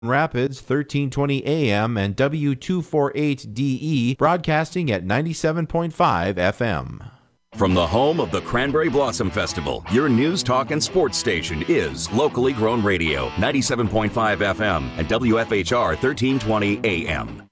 Rapids, 1320 AM, and W248DE, broadcasting at 97.5 FM. From the home of the Cranberry Blossom Festival, your news, talk, and sports station is Locally Grown Radio, 97.5 FM and WFHR 1320 AM.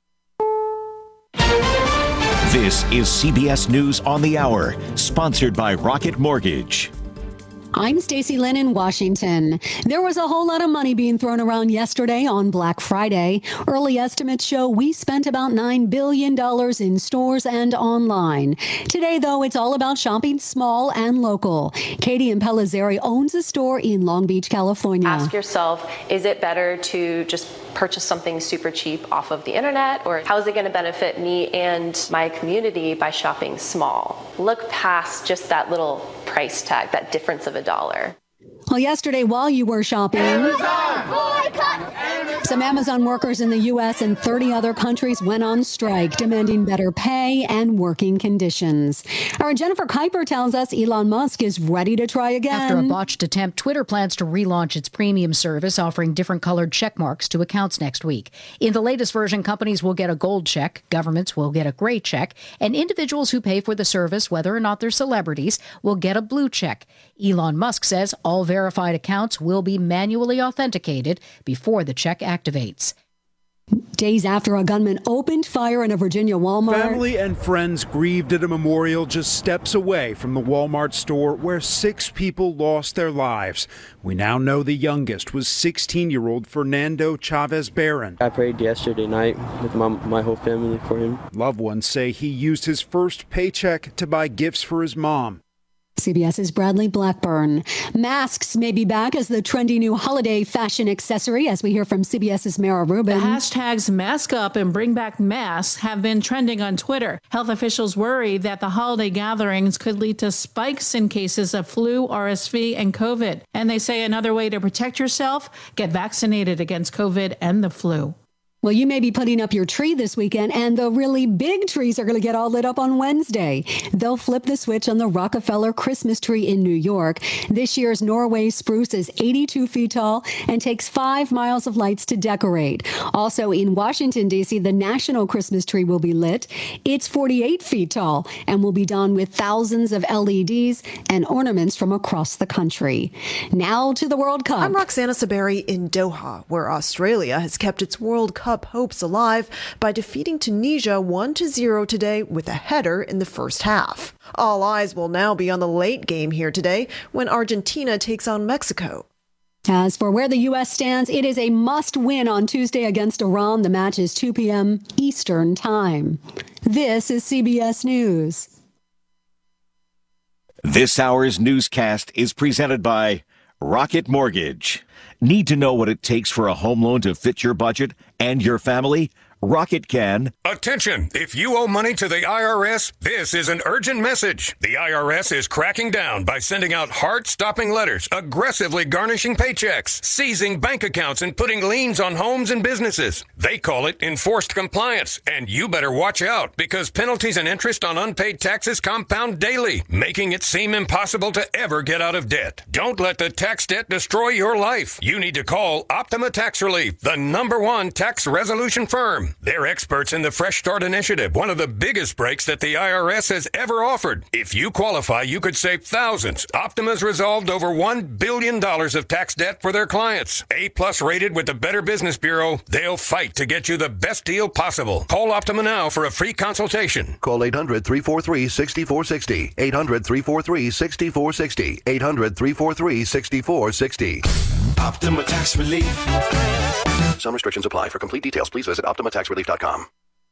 This is CBS News on the Hour, sponsored by Rocket Mortgage. I'm Stacey Lynn in Washington. There was a whole lot of money being thrown around yesterday on Black Friday. Early estimates show we spent about $9 billion in stores and online. Today, though, it's all about shopping small and local. Katie and Pellizzeri owns a store in Long Beach, California. Ask yourself, is it better to just purchase something super cheap off of the internet, or how is it going to benefit me and my community by shopping small? Look past just that little price tag, that difference of $1. Well, yesterday, while you were shopping, some Amazon workers in the U.S. and 30 other countries went on strike, demanding better pay and working conditions. Our Jennifer Kuiper tells us Elon Musk is ready to try again. After a botched attempt, Twitter plans to relaunch its premium service, offering different colored check marks to accounts next week. In the latest version, companies will get a gold check, governments will get a gray check, and individuals who pay for the service, whether or not they're celebrities, will get a blue check. Elon Musk says all verified accounts will be manually authenticated before the check activates. Days after a gunman opened fire in a Virginia Walmart. Family and friends grieved at a memorial just steps away from the Walmart store where 6 people lost their lives. We now know the youngest was 16-year-old Fernando Chavez Barron. I prayed yesterday night with my whole family for him. Loved ones say he used his first paycheck to buy gifts for his mom. CBS's Bradley Blackburn. Masks may be back as the trendy new holiday fashion accessory, as we hear from CBS's Mara Rubin. The hashtags mask up and bring back masks have been trending on Twitter. Health officials worry that the holiday gatherings could lead to spikes in cases of flu, RSV, and COVID. And they say another way to protect yourself, get vaccinated against COVID and the flu. Well, you may be putting up your tree this weekend, and the really big trees are going to get all lit up on Wednesday. They'll flip the switch on the Rockefeller Christmas tree in New York. This year's Norway spruce is 82 feet tall and takes 5 miles of lights to decorate. Also in Washington, D.C., the National Christmas tree will be lit. It's 48 feet tall and will be done with thousands of LEDs and ornaments from across the country. Now to the World Cup. I'm Roxana Saberi in Doha, where Australia has kept its World Cup hopes alive by defeating Tunisia 1-0 today with a header in the first half. All eyes will now be on the late game here today when Argentina takes on Mexico. As for where the U.S. stands, it is a must-win on Tuesday against Iran. The match is 2 p.m. Eastern Time. This is CBS News. This hour's newscast is presented by Rocket Mortgage. Need to know what it takes for a home loan to fit your budget and your family? Rocket can. Attention! If you owe money to the IRS, this is an urgent message. The IRS is cracking down by sending out heart-stopping letters, aggressively garnishing paychecks, seizing bank accounts, and putting liens on homes and businesses. They call it enforced compliance, and you better watch out because penalties and interest on unpaid taxes compound daily, making it seem impossible to ever get out of debt. Don't let the tax debt destroy your life. You need to call Optima Tax Relief, the #1 tax resolution firm. They're experts in the Fresh Start Initiative, one of the biggest breaks that the IRS has ever offered. If you qualify, you could save thousands. Optima's resolved over $1 billion of tax debt for their clients. A+ rated with the Better Business Bureau, they'll fight to get you the best deal possible. Call Optima now for a free consultation. Call 800-343-6460. 800-343-6460. 800-343-6460. Optima Tax Relief. Some restrictions apply. For complete details, please visit OptimaTaxRelief.com.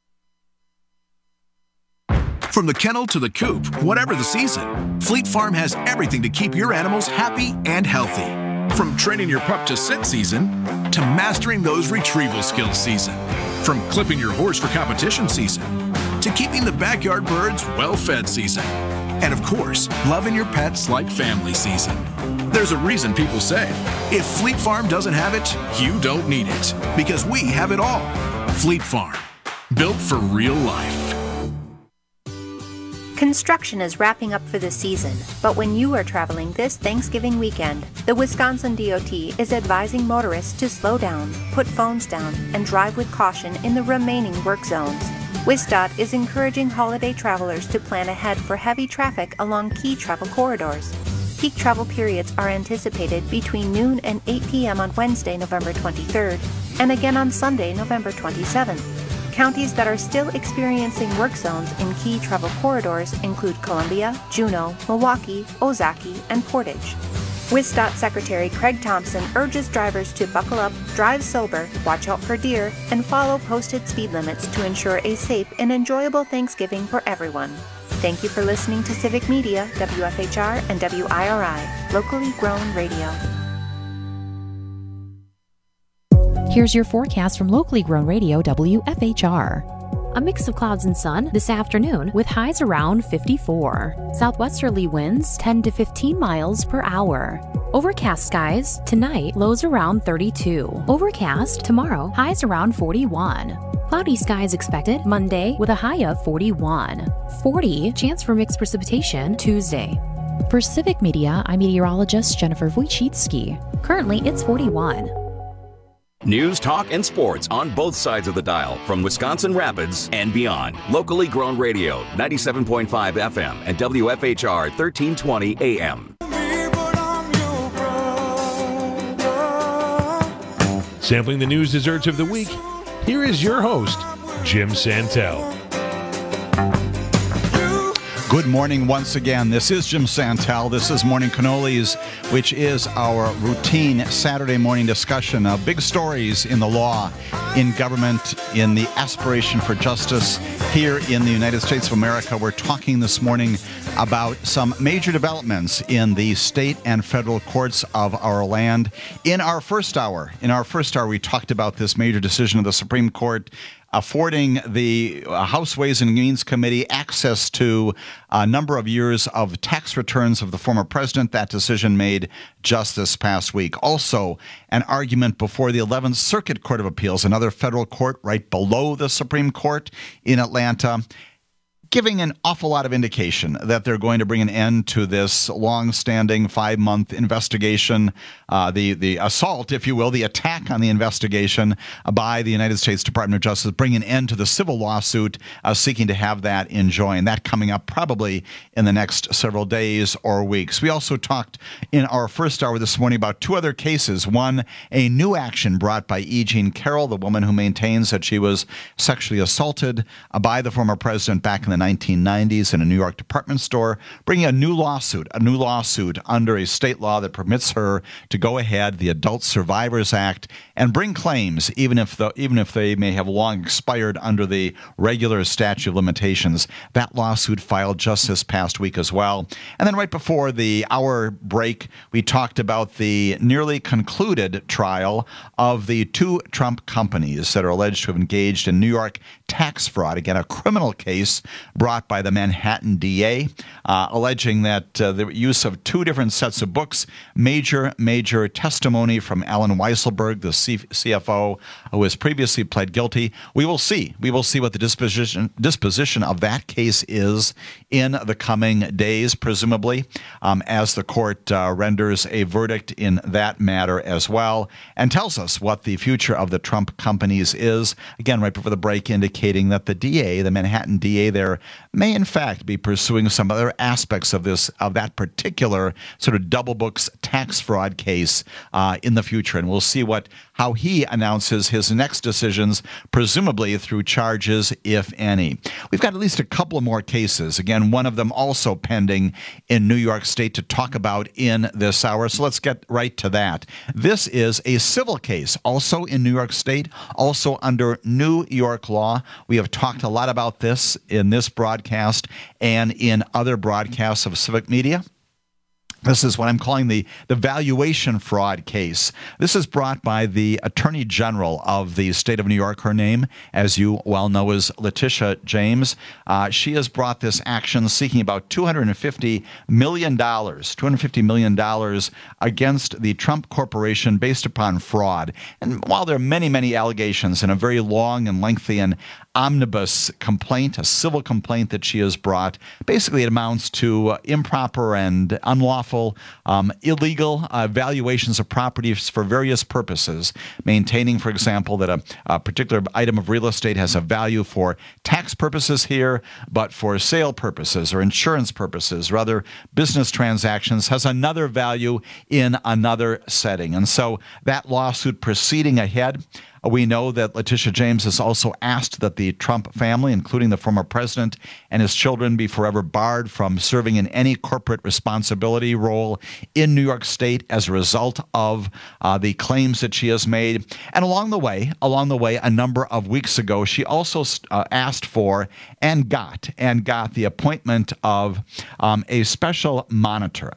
From the kennel to the coop, whatever the season, Fleet Farm has everything to keep your animals happy and healthy. From training your pup to sit season, to mastering those retrieval skills season. From clipping your horse for competition season, to keeping the backyard birds well-fed season. And of course, loving your pets like family season. There's a reason people say, if Fleet Farm doesn't have it, you don't need it. Because we have it all. Fleet Farm. Built for real life. Construction is wrapping up for the season, but when you are traveling this Thanksgiving weekend, the Wisconsin DOT is advising motorists to slow down, put phones down, and drive with caution in the remaining work zones. WisDOT is encouraging holiday travelers to plan ahead for heavy traffic along key travel corridors. Peak travel periods are anticipated between noon and 8 p.m. on Wednesday, November 23rd, and again on Sunday, November 27th. Counties that are still experiencing work zones in key travel corridors include Columbia, Juneau, Milwaukee, Ozaukee, and Portage. WisDOT Secretary Craig Thompson urges drivers to buckle up, drive sober, watch out for deer, and follow posted speed limits to ensure a safe and enjoyable Thanksgiving for everyone. Thank you for listening to Civic Media, WFHR and WIRI, locally grown radio. Here's your forecast from locally grown radio WFHR. A mix of clouds and sun this afternoon with highs around 54. Southwesterly winds 10 to 15 miles per hour. Overcast skies tonight, lows around 32. Overcast tomorrow, highs around 41. Cloudy skies expected Monday with a high of 41. 40 chance for mixed precipitation Tuesday. For Civic Media, I'm meteorologist Jennifer Wojcicki. Currently, it's 41. News, talk, and sports on both sides of the dial from Wisconsin Rapids and beyond. Locally grown radio, 97.5 FM and WFHR 1320 AM. Sampling the news desserts of the week, here is your host, Jim Santel. Good morning once again. This is Jim Santel. This is Morning Cannolis, which is our routine Saturday morning discussion of big stories in the law, in government, in the aspiration for justice here in the United States of America. We're talking this morning about some major developments in the state and federal courts of our land. In our first hour, we talked about this major decision of the Supreme Court affording the House Ways and Means Committee access to a number of years of tax returns of the former president. That decision made just this past week. Also, an argument before the 11th Circuit Court of Appeals, another federal court right below the Supreme Court in Atlanta, giving an awful lot of indication that they're going to bring an end to this long-standing 5-month investigation, the assault, if you will, the attack on the investigation by the United States Department of Justice, bring an end to the civil lawsuit seeking to have that enjoined. That coming up probably in the next several days or weeks. We also talked in our first hour this morning about two other cases. One, a new action brought by E. Jean Carroll, the woman who maintains that she was sexually assaulted by the former president back in the 1990s in a New York department store, bringing a new lawsuit under a state law that permits her to go ahead, the Adult Survivors Act, and bring claims even if they may have long expired under the regular statute of limitations. That lawsuit filed just this past week as well. And then right before the hour break, we talked about the nearly concluded trial of the two Trump companies that are alleged to have engaged in New York tax fraud. Again, a criminal case brought by the Manhattan DA, alleging that the use of two different sets of books, major testimony from Alan Weisselberg, the CFO, who has previously pled guilty. We will see what the disposition of that case is in the coming days, presumably, as the court renders a verdict in that matter as well, and tells us what the future of the Trump companies is. Again, right before the break, indicating that the DA, the Manhattan DA there, may in fact be pursuing some other aspects of that particular sort of double books tax fraud case in the future. And we'll see how he announces his next decisions, presumably through charges, if any. We've got at least a couple of more cases. Again, one of them also pending in New York State to talk about in this hour. So let's get right to that. This is a civil case, also in New York State, also under New York law. We have talked a lot about this in this broadcast and in other broadcasts of Civic Media. This is what I'm calling the valuation fraud case. This is brought by the Attorney General of the state of New York. Her name, as you well know, is Letitia James. She has brought this action seeking about $250 million against the Trump Corporation based upon fraud. And while there are many, many allegations in a very long and lengthy and omnibus complaint, a civil complaint that she has brought, basically it amounts to improper and unlawful, illegal valuations of properties for various purposes, maintaining, for example, that a particular item of real estate has a value for tax purposes here, but for sale purposes or insurance purposes or other business transactions has another value in another setting. And so that lawsuit proceeding ahead, we know that Letitia James has also asked that the Trump family, including the former president and his children, be forever barred from serving in any corporate responsibility role in New York State as a result of the claims that she has made. And along the way, a number of weeks ago, she also asked for and got the appointment of a special monitor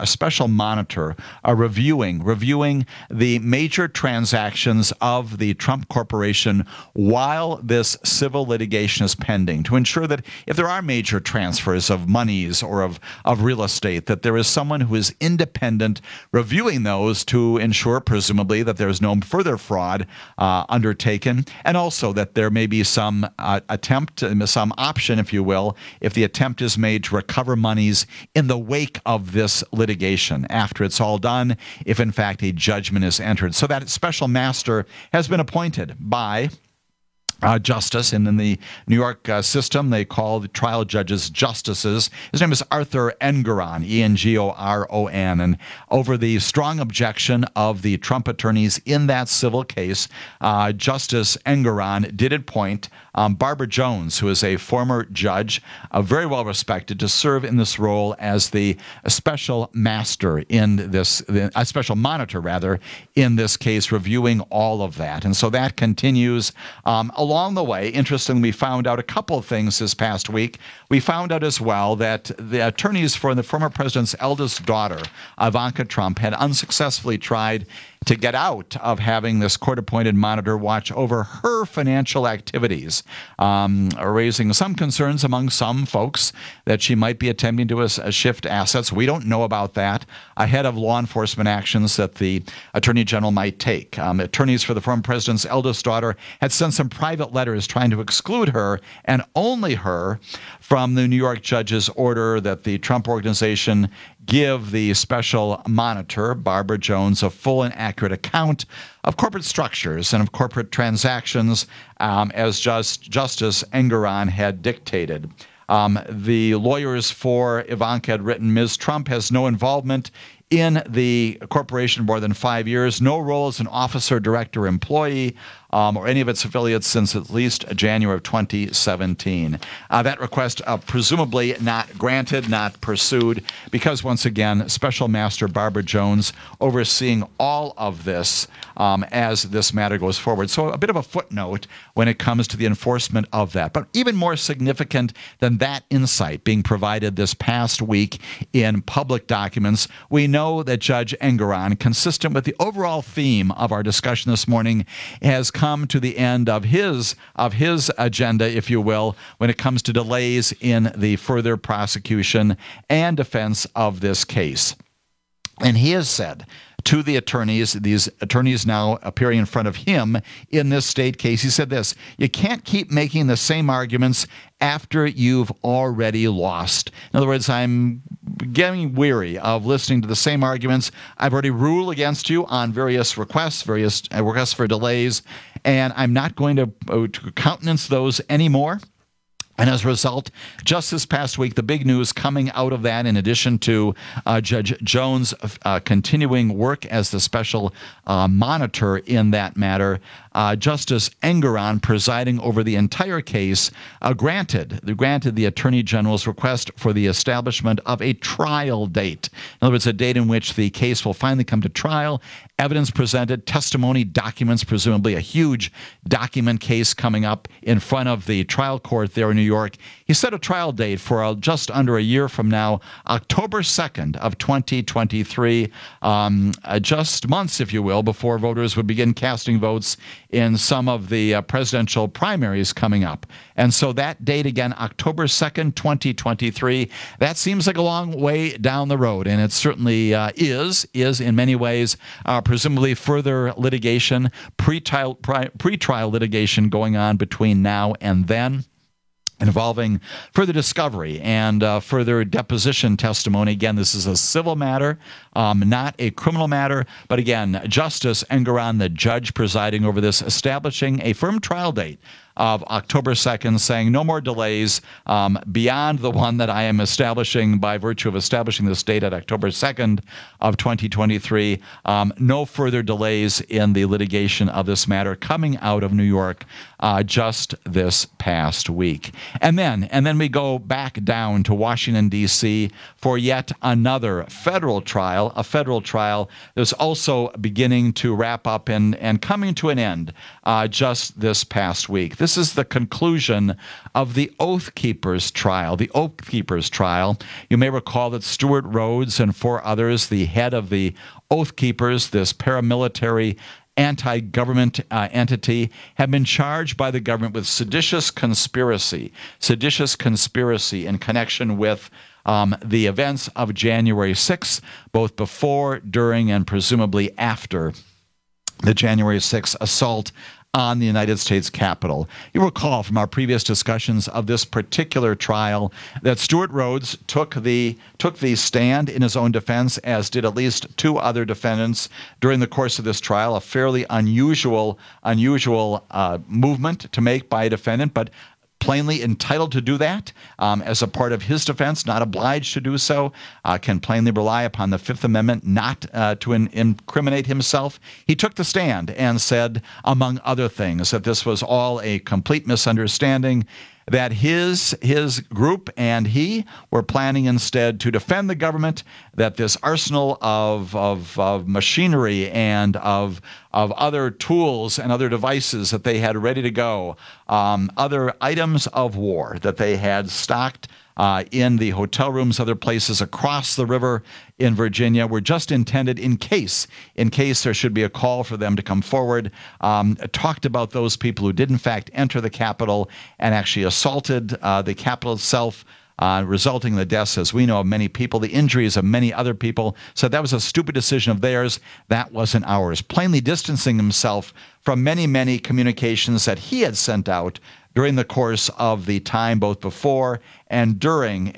reviewing the major transactions of the Trump Corporation while this civil litigation is pending, to ensure that if there are major transfers of monies or of real estate, that there is someone who is independent reviewing those to ensure, presumably, that there is no further fraud undertaken, and also that there may be some attempt, some option, if you will, if the attempt is made to recover monies in the wake of this litigation, after it's all done, if in fact a judgment is entered. So that special master has been appointed by justice, and in the New York system, they call the trial judges justices. His name is Arthur Engoron, Engoron, and over the strong objection of the Trump attorneys in that civil case, Justice Engoron did appoint Barbara Jones, who is a former judge, very well respected, to serve in this role as the special master in this, a special monitor rather, in this case, reviewing all of that. And so that continues. Along the way, interestingly, we found out a couple of things this past week. We found out as well that the attorneys for the former president's eldest daughter, Ivanka Trump, had unsuccessfully tried to get out of having this court-appointed monitor watch over her financial activities, raising some concerns among some folks that she might be attempting to shift assets. We don't know about that ahead of law enforcement actions that the Attorney General might take. Attorneys for the former president's eldest daughter had sent some private letters trying to exclude her and only her from the New York judge's order that the Trump Organization give the special monitor, Barbara Jones, a full and accurate account of corporate structures and of corporate transactions as Justice Engoron had dictated. The lawyers for Ivanka had written, Ms. Trump has no involvement in the corporation more than 5 years, no role as an officer, director, employee, or any of its affiliates since at least January of 2017. That request presumably not granted, not pursued, because once again, Special Master Barbara Jones overseeing all of this as this matter goes forward. So a bit of a footnote when it comes to the enforcement of that. But even more significant than that insight being provided this past week in public documents, we know that Judge Engoron, consistent with the overall theme of our discussion this morning, has come to the end of his agenda, if you will, when it comes to delays in the further prosecution and defense of this case. And he has said to the attorneys, these attorneys now appearing in front of him in this state case, he said this: you can't keep making the same arguments after you've already lost. In other words, I'm getting weary of listening to the same arguments. I've already ruled against you on various requests for delays, and I'm not going to countenance those anymore. And as a result, just this past week, the big news coming out of that, in addition to Judge Jones' continuing work as the special monitor in that matter, Justice Engoron, presiding over the entire case, granted the Attorney General's request for the establishment of a trial date. In other words, a date in which the case will finally come to trial, evidence presented, testimony, documents, presumably a huge document case coming up in front of the trial court there in New York. He set a trial date for just under a year from now, October 2nd of 2023, just months, if you will, before voters would begin casting votes in some of the presidential primaries coming up. And so that date again, October 2nd, 2023, that seems like a long way down the road, and it certainly is in many ways, presumably further litigation, pre-trial litigation going on between now and then, involving further discovery and further deposition testimony. Again, this is a civil matter, not a criminal matter. But again, Justice Engoron, the judge presiding over this, establishing a firm trial date of October 2nd, saying no more delays beyond the one that I am establishing by virtue of establishing this date at October 2nd of 2023. No further delays in the litigation of this matter coming out of New York just this past week. And then we go back down to Washington, D.C. for yet another federal trial, a federal trial that's also beginning to wrap up and coming to an end just this past week. This is the conclusion of the Oath Keepers trial. The Oath Keepers trial, you may recall that Stewart Rhodes and 4 others, the head of the Oath Keepers, this paramilitary anti-government entity, have been charged by the government with seditious conspiracy in connection with the events of January 6th, both before, during, and presumably after the January 6th assault on the United States Capitol. You recall from our previous discussions of this particular trial that Stewart Rhodes took the stand in his own defense, as did at least 2 other defendants during the course of this trial, a fairly unusual movement to make by a defendant, but plainly entitled to do that as a part of his defense, not obliged to do so, can plainly rely upon the Fifth Amendment not to incriminate himself. He took the stand and said, among other things, that this was all a complete misunderstanding, that his group and he were planning instead to defend the government, that this arsenal of machinery and of other tools and other devices that they had ready to go, other items of war that they had stocked in the hotel rooms, other places across the river in Virginia, were just intended in case there should be a call for them to come forward. Talked about those people who did in fact enter the Capitol and actually assaulted the Capitol itself, resulting in the deaths, as we know, of many people, the injuries of many other people. So that was a stupid decision of theirs. That wasn't ours. Plainly distancing himself from many, many communications that he had sent out during the course of the time, both before and during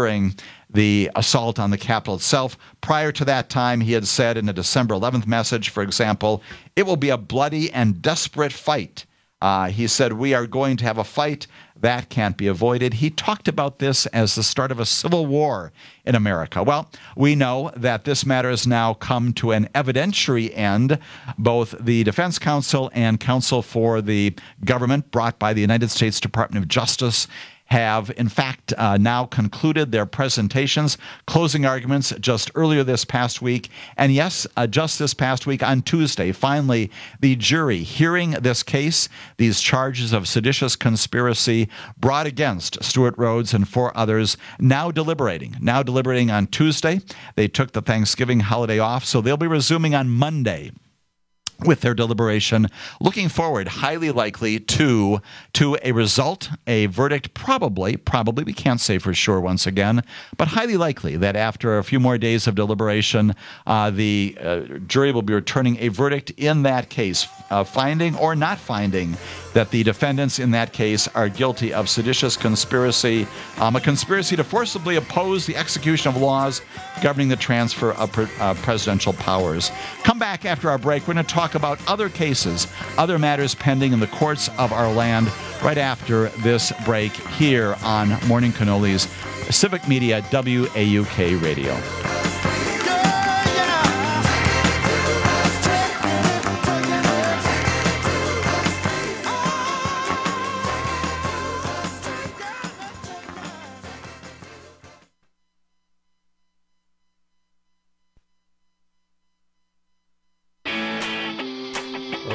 the assault on the Capitol itself. Prior to that time, he had said in a December 11th message, for example, "It will be a bloody and desperate fight." He said, "We are going to have a fight. That can't be avoided." He talked about this as the start of a civil war in America. Well, we know that this matter has now come to an evidentiary end. Both the defense counsel and counsel for the government, brought by the United States Department of Justice, have in fact now concluded their presentations, closing arguments just earlier this past week. And yes, just this past week on Tuesday, finally, the jury hearing this case, these charges of seditious conspiracy brought against Stewart Rhodes and 4 others, now deliberating on Tuesday. They took the Thanksgiving holiday off, so they'll be resuming on Monday with their deliberation, looking forward highly likely to a result, a verdict, probably, we can't say for sure once again, but highly likely that after a few more days of deliberation, the jury will be returning a verdict in that case, finding or not finding that the defendants in that case are guilty of seditious conspiracy, a conspiracy to forcibly oppose the execution of laws governing the transfer of presidential powers. Come back after our break. We're going to talk about other cases, other matters pending in the courts of our land right after this break here on Morning Cannolis, Civic Media, WAUK Radio.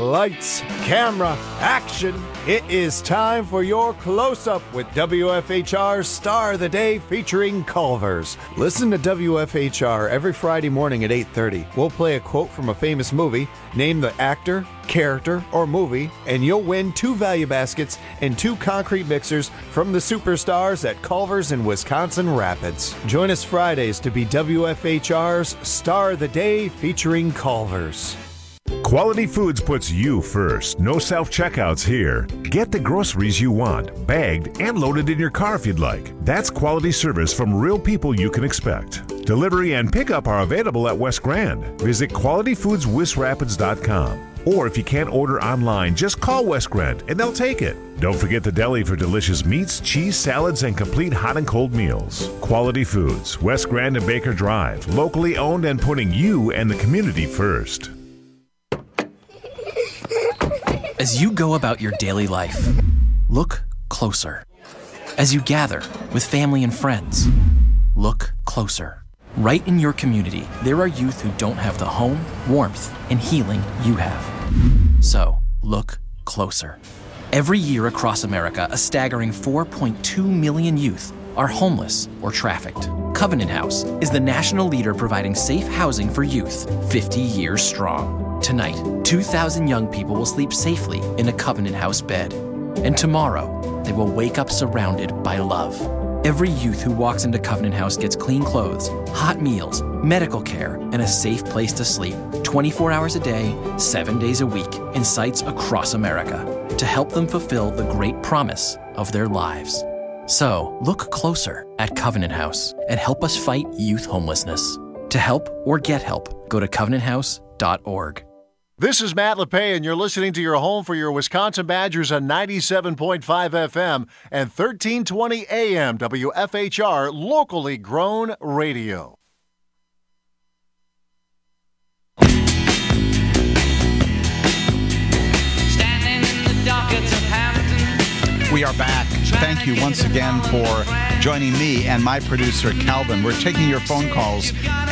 Lights, camera, action. It is time for your close-up with WFHR's Star of the Day featuring Culver's. Listen to WFHR every Friday morning at 8:30. We'll play a quote from a famous movie, name the actor, character, or movie, and you'll win 2 value baskets and 2 concrete mixers from the superstars at Culver's in Wisconsin Rapids. Join us Fridays to be WFHR's Star of the Day featuring Culver's. Quality Foods puts you first. No self-checkouts here. Get the groceries you want, bagged and loaded in your car if you'd like. That's quality service from real people you can expect. Delivery and pickup are available at West Grand. Visit qualityfoodswestrapids.com. Or if you can't order online, just call West Grand and they'll take it. Don't forget the deli for delicious meats, cheese, salads, and complete hot and cold meals. Quality Foods, West Grand and Baker Drive. Locally owned and putting you and the community first. As you go about your daily life, look closer. As you gather with family and friends, look closer. Right in your community, there are youth who don't have the home, warmth, and healing you have. So, look closer. Every year across America, a staggering 4.2 million youth are homeless or trafficked. Covenant House is the national leader providing safe housing for youth, 50 years strong. Tonight, 2,000 young people will sleep safely in a Covenant House bed. And tomorrow, they will wake up surrounded by love. Every youth who walks into Covenant House gets clean clothes, hot meals, medical care, and a safe place to sleep 24 hours a day, 7 days a week in sites across America to help them fulfill the great promise of their lives. So, look closer at Covenant House and help us fight youth homelessness. To help or get help, go to covenanthouse.org. This is Matt LePay, and you're listening to your home for your Wisconsin Badgers on 97.5 FM and 1320 AM WFHR, locally grown radio. We are back. Thank you once again for joining me and my producer, Calvin. We're taking your phone calls at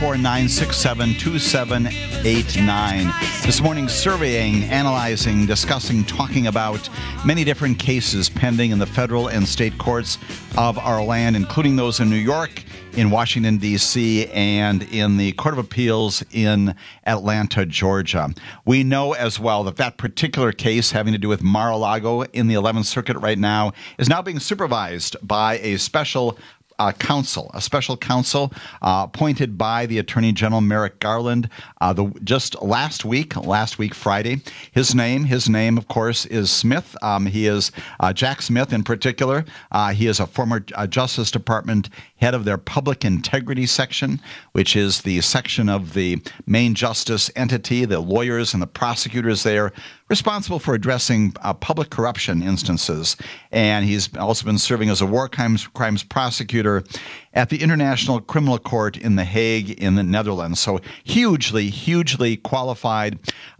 844-967-2789. This morning, surveying, analyzing, discussing, talking about many different cases pending in the federal and state courts of our land, including those in New York, in Washington, D.C., and in the Court of Appeals in Atlanta, Georgia. We know as well that that particular case having to do with Mar-a-Lago in the 11th Circuit right now is now being supervised by a special counsel appointed by the Attorney General Merrick Garland just last week Friday. His name, of course, is Smith. He is Jack Smith in particular. He is a former Justice Department head of their Public Integrity Section, which is the section of the main justice entity, the lawyers and the prosecutors there, responsible for addressing public corruption instances. And he's also been serving as a war crimes prosecutor at the International Criminal Court in The Hague in the Netherlands. So hugely qualified.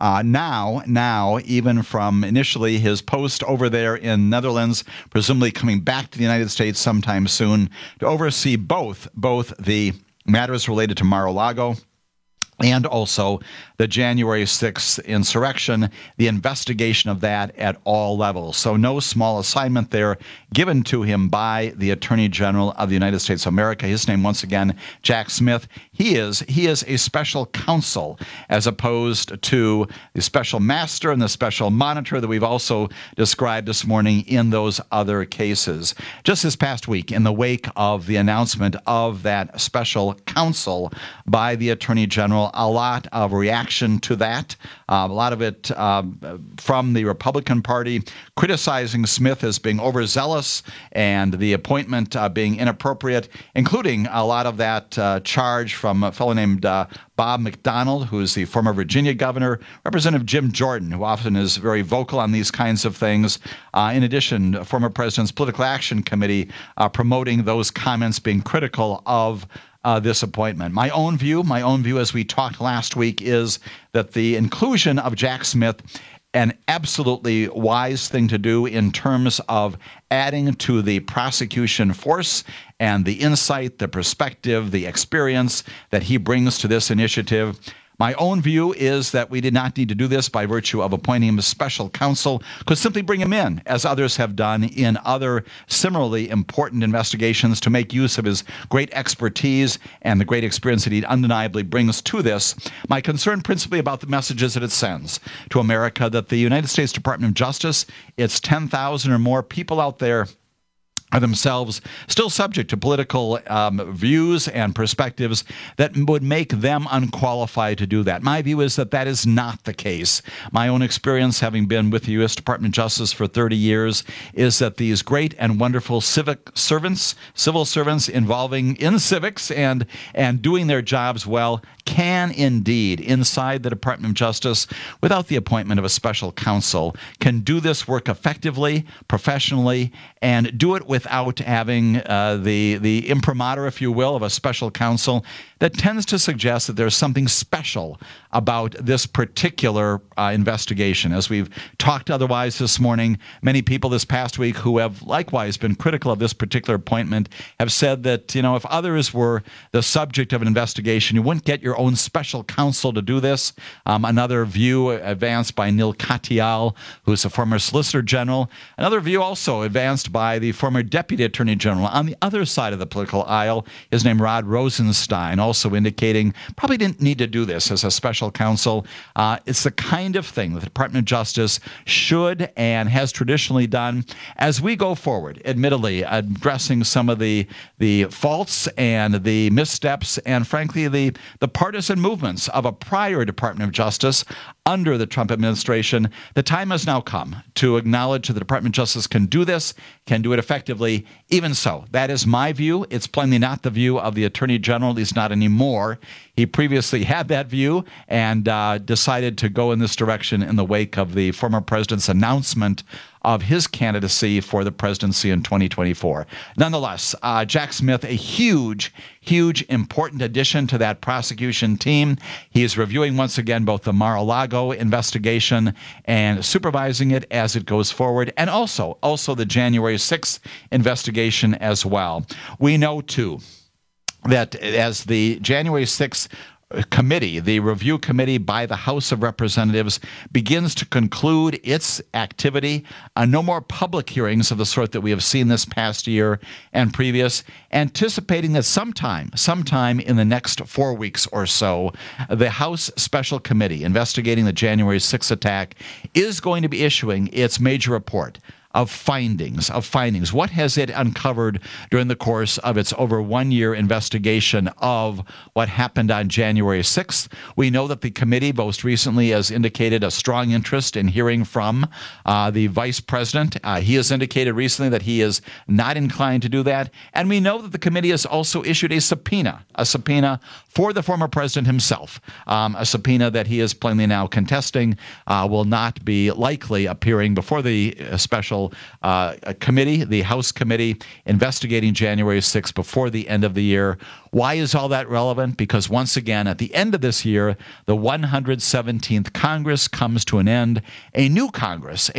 Now, even from initially his post over there in Netherlands, presumably coming back to the United States sometime soon to oversee both the matters related to Mar-a-Lago and also the January 6th insurrection, the investigation of that at all levels. So no small assignment there given to him by the Attorney General of the United States of America. His name, once again, Jack Smith. He is a special counsel as opposed to the special master and the special monitor that we've also described this morning in those other cases. Just this past week, in the wake of the announcement of that special counsel by the Attorney General, a lot of reaction to that, a lot of it from the Republican Party criticizing Smith as being overzealous and the appointment being inappropriate, including a lot of that charge from a fellow named Bob McDonnell, who is the former Virginia governor, Representative Jim Jordan, who often is very vocal on these kinds of things. In addition, former President's Political Action Committee promoting those comments, being critical of this appointment. My own view, as we talked last week, is that the inclusion of Jack Smith, an absolutely wise thing to do in terms of adding to the prosecution force and the insight, the perspective, the experience that he brings to this initiative. My own view is that we did not need to do this by virtue of appointing him as special counsel. Could simply bring him in, as others have done in other similarly important investigations, to make use of his great expertise and the great experience that he undeniably brings to this. My concern principally about the messages that it sends to America, that the United States Department of Justice, its 10,000 or more people out there, are themselves still subject to political views and perspectives that would make them unqualified to do that. My view is that that is not the case. My own experience, having been with the U.S. Department of Justice for 30 years, is that these great and wonderful civil servants involving in civics and doing their jobs well, can indeed, inside the Department of Justice, without the appointment of a special counsel, can do this work effectively, professionally, and do it without having the imprimatur, if you will, of a special counsel that tends to suggest that there's something special about this particular investigation. As we've talked otherwise this morning, many people this past week who have likewise been critical of this particular appointment have said that, if others were the subject of an investigation, you wouldn't get your own special counsel to do this. Another view advanced by Neil Katyal, who's a former Solicitor General. Another view also advanced by the former Deputy Attorney General on the other side of the political aisle, his name Rod Rosenstein, also indicating probably didn't need to do this as a special counsel. It's the kind of thing that the Department of Justice should and has traditionally done. As we go forward, admittedly, addressing some of the faults and the missteps and, frankly, the partisan movements of a prior Department of Justice under the Trump administration, the time has now come to acknowledge that the Department of Justice can do this, can do it effectively. Even so, that is my view. It's plainly not the view of the Attorney General, at least not anymore. He previously had that view and decided to go in this direction in the wake of the former president's announcement of his candidacy for the presidency in 2024. Nonetheless, Jack Smith, a huge, important addition to that prosecution team. He is reviewing once again both the Mar-a-Lago investigation and supervising it as it goes forward, and also the January 6th investigation as well. We know, too, that as the January 6th committee, the review committee by the House of Representatives, begins to conclude its activity, no more public hearings of the sort that we have seen this past year and previous, anticipating that sometime in the next 4 weeks or so, the House Special Committee investigating the January 6th attack is going to be issuing its major report of findings. What has it uncovered during the course of its over 1 year investigation of what happened on January 6th? We know that the committee most recently has indicated a strong interest in hearing from the vice president. He has indicated recently that he is not inclined to do that. And we know that the committee has also issued a subpoena for the former president himself, a subpoena that he is plainly now contesting, will not be likely appearing before the special committee, the House committee investigating January 6th before the end of the year. Why is all that relevant? Because once again, at the end of this year, the 117th Congress comes to an end. A new Congress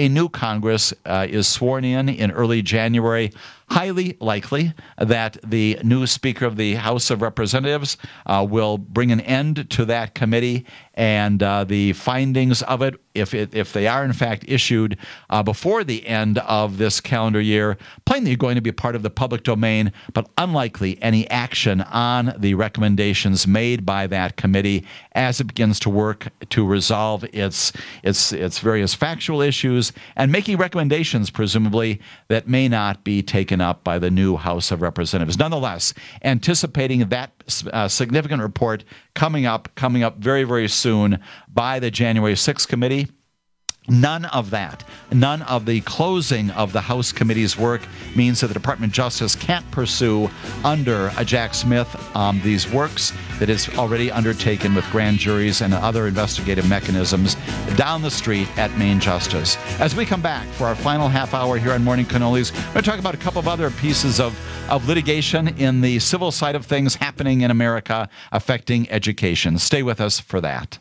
is sworn in early January. Highly likely that the new Speaker of the House of Representatives will bring an end to that committee, and the findings of it, if they are in fact issued before the end of this calendar year, plainly going to be part of the public domain, but unlikely any action on the recommendations made by that committee as it begins to work to resolve its various factual issues and making recommendations, presumably, that may not be taken up by the new House of Representatives. Nonetheless, anticipating that significant report coming up very, very soon by the January 6th committee. None of the closing of the House committee's work means that the Department of Justice can't pursue under Jack Smith these works that is already undertaken with grand juries and other investigative mechanisms down the street at Main Justice. As we come back for our final half hour here on Morning Cannolis, we're going to talk about a couple of other pieces of litigation in the civil side of things happening in America affecting education. Stay with us for that.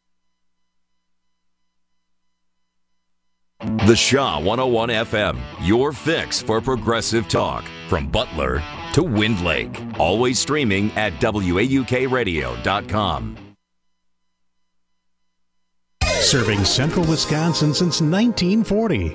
The Shaw 101 FM, your fix for progressive talk. From Butler to Wind Lake. Always streaming at WAUKradio.com. Serving central Wisconsin since 1940.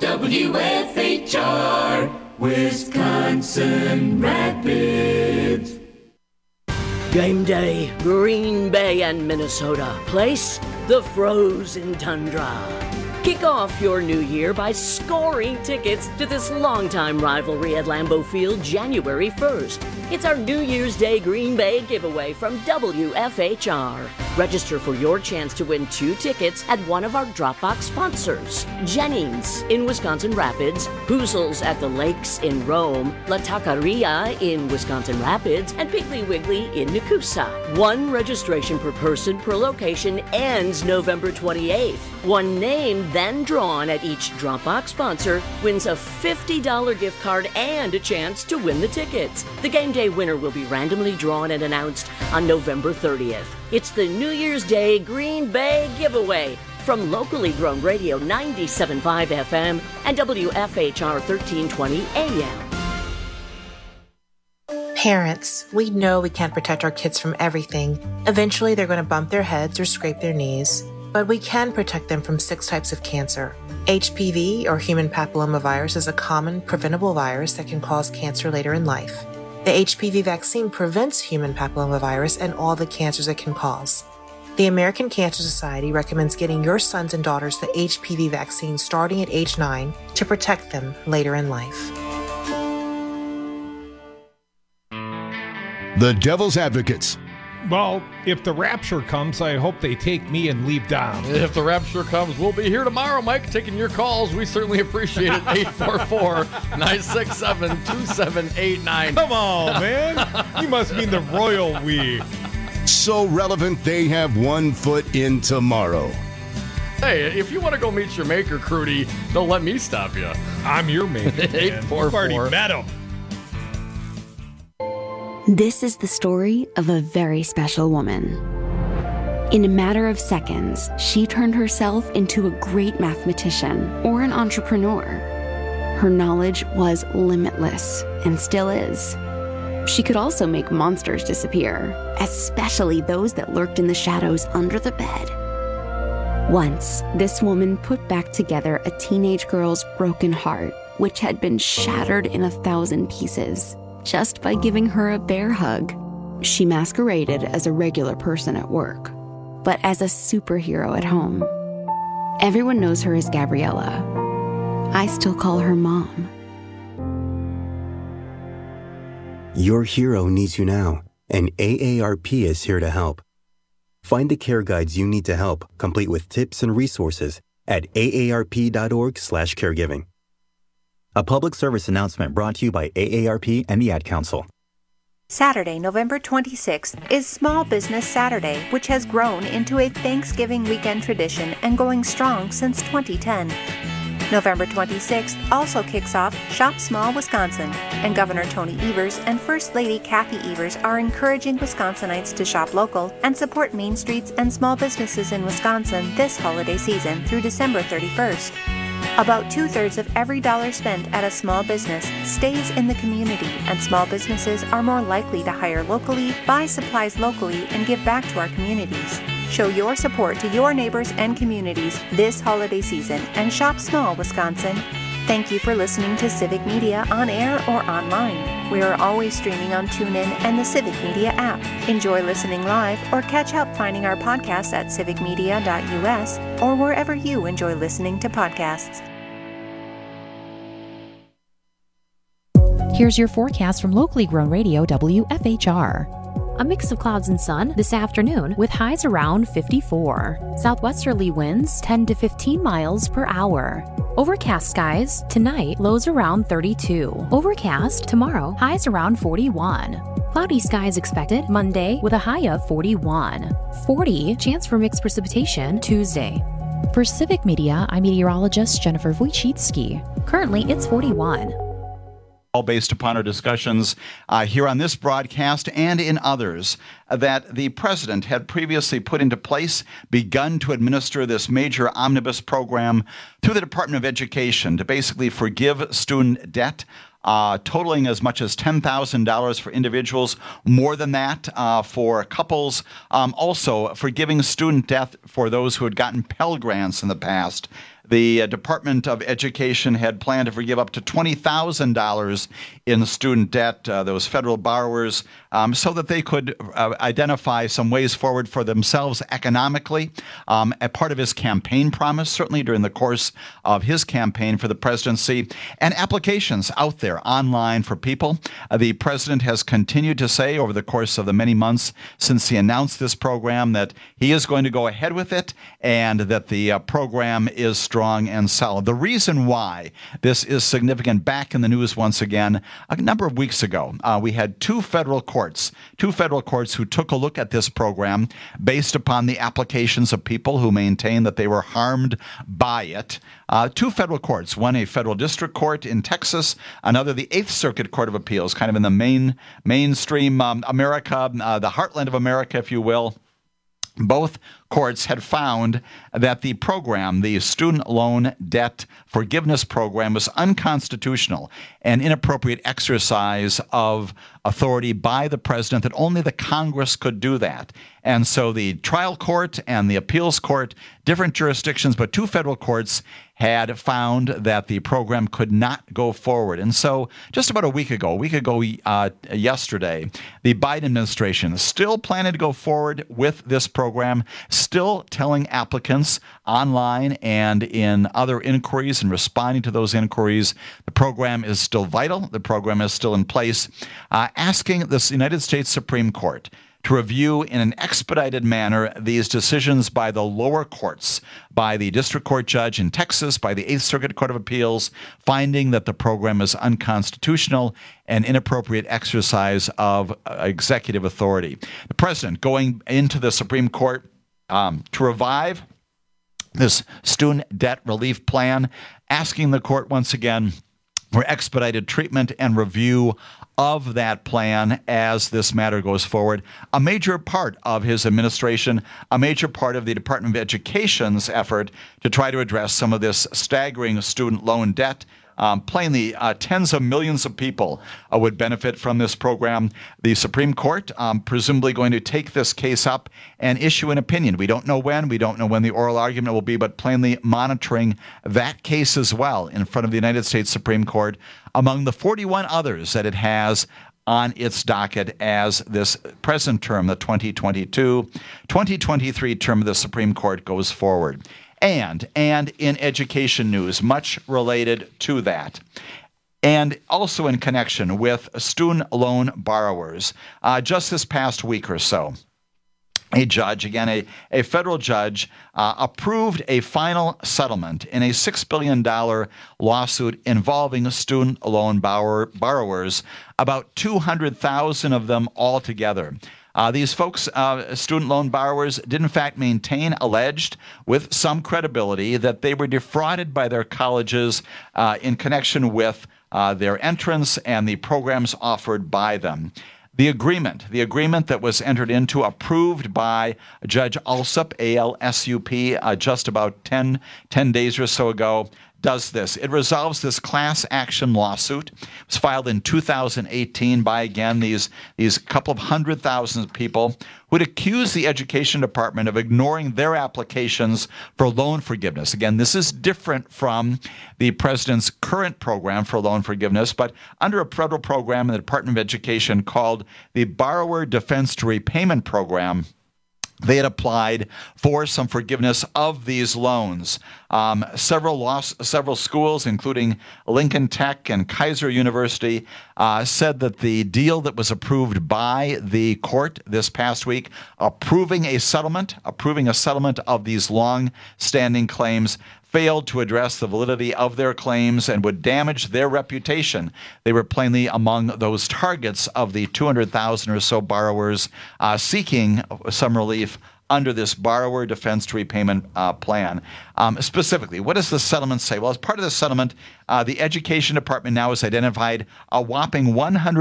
WFHR, Wisconsin Rapids. Game day, Green Bay and Minnesota. Place, the frozen tundra. Kick off your new year by scoring tickets to this longtime rivalry at Lambeau Field January 1st. It's our New Year's Day Green Bay giveaway from WFHR. Register for your chance to win 2 tickets at one of our Dropbox sponsors. Jennings in Wisconsin Rapids, Hoozles at the Lakes in Rome, La Taqueria in Wisconsin Rapids, and Piggly Wiggly in Nakusa. 1 registration per person per location ends November 28th. 1 name then drawn at each Dropbox sponsor wins a $50 gift card and a chance to win the tickets. The game day winner will be randomly drawn and announced on November 30th. It's the New Year's Day Green Bay giveaway from locally grown radio 97.5 FM and WFHR 1320 AM. Parents, we know we can't protect our kids from everything. Eventually, they're going to bump their heads or scrape their knees. But we can protect them from 6 types of cancer. HPV, or human papillomavirus, is a common preventable virus that can cause cancer later in life. The HPV vaccine prevents human papillomavirus and all the cancers it can cause. The American Cancer Society recommends getting your sons and daughters the HPV vaccine starting at age 9 to protect them later in life. The Devil's Advocates. Well, if the rapture comes, I hope they take me and leave Dom. If the rapture comes, we'll be here tomorrow, Mike, taking your calls. We certainly appreciate it. 844-967-2789. Come on, man. You must mean the royal we. So relevant, they have one foot in tomorrow. Hey, if you want to go meet your maker, Crudy, don't let me stop you. I'm your maker. 844. You've already met him. This is the story of a very special woman. In a matter of seconds, she turned herself into a great mathematician or an entrepreneur. Her knowledge was limitless and still is. She could also make monsters disappear, especially those that lurked in the shadows under the bed. Once, this woman put back together a teenage girl's broken heart, which had been shattered in 1,000 pieces. Just by giving her a bear hug. She masqueraded as a regular person at work, but as a superhero at home. Everyone knows her as Gabriella. I still call her Mom. Your hero needs you now, and AARP is here to help. Find the care guides you need to help, complete with tips and resources at aarp.org/caregiving. A public service announcement brought to you by AARP and the Ad Council. Saturday, November 26th is Small Business Saturday, which has grown into a Thanksgiving weekend tradition and going strong since 2010. November 26th also kicks off Shop Small Wisconsin, and Governor Tony Evers and First Lady Kathy Evers are encouraging Wisconsinites to shop local and support main streets and small businesses in Wisconsin this holiday season through December 31st. About 2/3 of every dollar spent at a small business stays in the community, and small businesses are more likely to hire locally, buy supplies locally, and give back to our communities. Show your support to your neighbors and communities this holiday season and shop small, Wisconsin. Thank you for listening to Civic Media on air or online. We are always streaming on TuneIn and the Civic Media app. Enjoy listening live or catch up finding our podcasts at civicmedia.us or wherever you enjoy listening to podcasts. Here's your forecast from locally grown radio WFHR. A mix of clouds and sun this afternoon with highs around 54. Southwesterly winds 10 to 15 miles per hour. Overcast skies tonight, lows around 32. Overcast tomorrow, highs around 41. Cloudy skies expected Monday with a high of 41. 40 chance for mixed precipitation Tuesday. For Civic Media, I'm meteorologist Jennifer Wojcicki. Currently, it's 41. All based upon our discussions here on this broadcast and in others, that the president had previously put into place, begun to administer this major omnibus program through the Department of Education to basically forgive student debt totaling as much as $10,000 for individuals, more than that for couples. Also, forgiving student debt for those who had gotten Pell Grants in the past. The Department of Education had planned to forgive up to $20,000 in student debt, those federal borrowers, so that they could identify some ways forward for themselves economically. A part of his campaign promise, certainly during the course of his campaign for the presidency, and applications out there online for people. The president has continued to say over the course of the many months since he announced this program that he is going to go ahead with it and that the program is strong and solid. The reason why this is significant, back in the news once again, a number of weeks ago, we had two federal courts who took a look at this program based upon the applications of people who maintain that they were harmed by it. Two federal courts, one a federal district court in Texas, another the Eighth Circuit Court of Appeals, kind of in the mainstream America, the heartland of America, if you will. Both courts had found that the program, the student loan debt forgiveness program, was unconstitutional, an inappropriate exercise of authority by the president, that only the Congress could do that. And so the trial court and the appeals court, different jurisdictions, but two federal courts had found that the program could not go forward. And so just about a week ago yesterday, the Biden administration is still planning to go forward with this program, still telling applicants online and in other inquiries and responding to those inquiries, the program is still vital, the program is still in place, asking the United States Supreme Court to review in an expedited manner these decisions by the lower courts, by the district court judge in Texas, by the Eighth Circuit Court of Appeals, finding that the program is unconstitutional and inappropriate exercise of executive authority. The president going into the Supreme Court to revive this student debt relief plan, asking the court once again for expedited treatment and review of that plan as this matter goes forward. A major part of his administration, a major part of the Department of Education's effort to try to address some of this staggering student loan debt. Plainly, tens of millions of people would benefit from this program. The Supreme Court presumably going to take this case up and issue an opinion. We don't know when. We don't know when the oral argument will be, but plainly monitoring that case as well in front of the United States Supreme Court among the 41 others that it has on its docket as this present term, the 2022-2023 term of the Supreme Court goes forward. And in education news, much related to that, and also in connection with student loan borrowers, just this past week or so, a judge, again, a federal judge, approved a final settlement in a $6 billion lawsuit involving student loan borrowers, about 200,000 of them altogether. These folks, student loan borrowers, did in fact maintain, alleged with some credibility, that they were defrauded by their colleges in connection with their entrance and the programs offered by them. The agreement that was entered into, approved by Judge Alsup, A-L-S-U-P, just about 10 days or so ago, does this. It resolves this class action lawsuit. It was filed in 2018 by, again, these couple of 100,000 people who had accused the Education Department of ignoring their applications for loan forgiveness. Again, this is different from the president's current program for loan forgiveness, but under a federal program in the Department of Education called the Borrower Defense to Repayment Program, they had applied for some forgiveness of these loans. Several schools, including Lincoln Tech and Kaiser University, said that the deal that was approved by the court this past week, approving a settlement of these long-standing claims, failed to address the validity of their claims and would damage their reputation. They were plainly among those targets of the 200,000 or so borrowers seeking some relief under this Borrower Defense to Repayment plan. Specifically, what does the settlement say? Well, as part of the settlement, the Education Department now has identified a whopping